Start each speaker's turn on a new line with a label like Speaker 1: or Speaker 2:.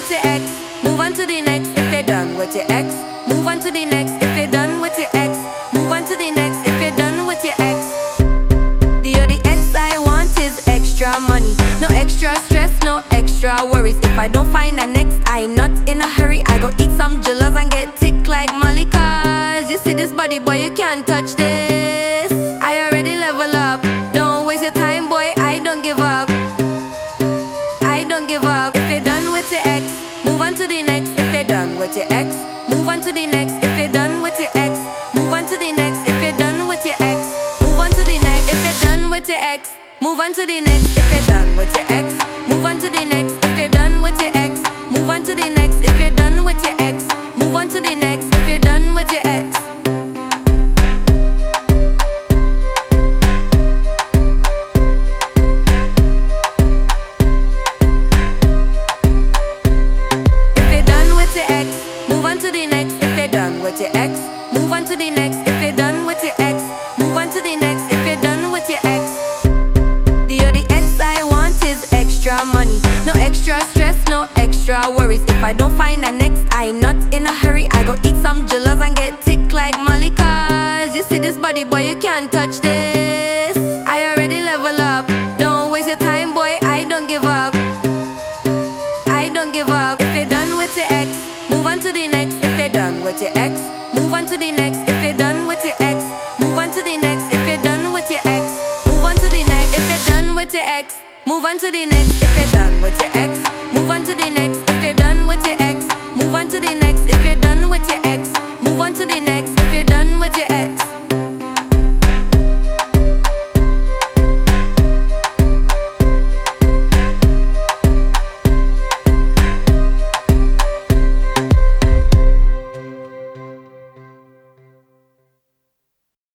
Speaker 1: with your ex, move on to the next. If you're done with your ex, move on to the next. If you're done with your ex, move on to the next. If you're done with your ex, the other ex I want is extra money, no extra stress, no extra worries. If I don't find a next, I'm not in a hurry. I go eat some jollof and get thick like Molly. Cause you see this body, boy, you can't touch this. I already level up. Don't waste your time, boy, I don't give up. I don't give up. If you're done with your ex, move on to the next. If you're done with your ex, move on to the next. If you're done with your ex, move on to the next. If you're done with your ex, move on to the next. If you're done with your ex, move on to the next. If you're done with your ex, move on to the next. If you're done with your ex, move on to the next. If you're done with your ex, move on to the next. If you're done with your ex. Move on to the next. If you're done with your ex, move on to the next. If you're done with your ex, move on to the next. If you're done with your ex, the other ex I want is extra money, no extra stress, no extra worries. If I don't find a next, I'm not in a hurry. I go eat some jollof and get thick like Molly. Cause you see this body, boy, you can't touch this. I already level up. Don't waste your time, boy, I don't give up. I don't give up. If you're done with your ex, move on to the next. If you're done with your ex, move on to the next. If you're done with your ex, move on to the next. If you're done with your ex, move on to the next. If you're done with your ex, move on to the next. If you're done with your ex,